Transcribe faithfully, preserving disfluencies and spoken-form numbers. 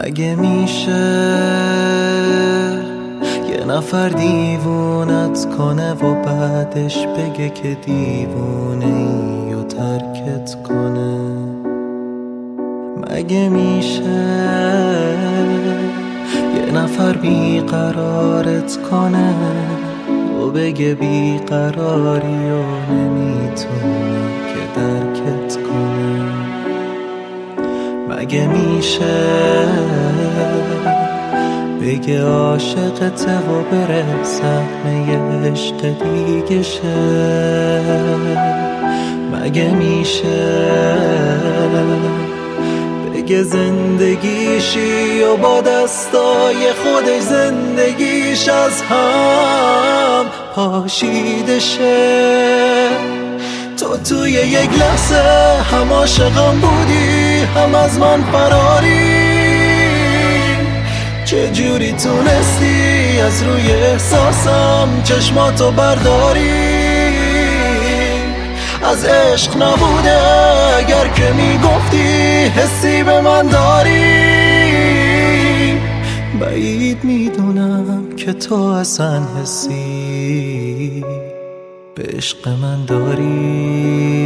مگه میشه یه نفر دیوونت کنه و بعدش بگه که دیوونه ای و ترکت کنه؟ مگه میشه یه نفر بیقرارت کنه و بگه بیقراری و نمیتونه که درکت کنه؟ مگه میشه بگه عاشقته و بره سهم عشق دیگه شه؟ مگه میشه بگه زندگیشی و با دستای خودش زندگیش از هم پاشیده شه؟ تو توی یک لحظه هم عاشقم بودی هم از من فراری، چجوری تونستی از روی احساسم چشماتو برداری؟ از عشق نبوده اگر که میگفتی حسی به من داری، بعید میدونم که تو اصلا حسی به عشق من داری.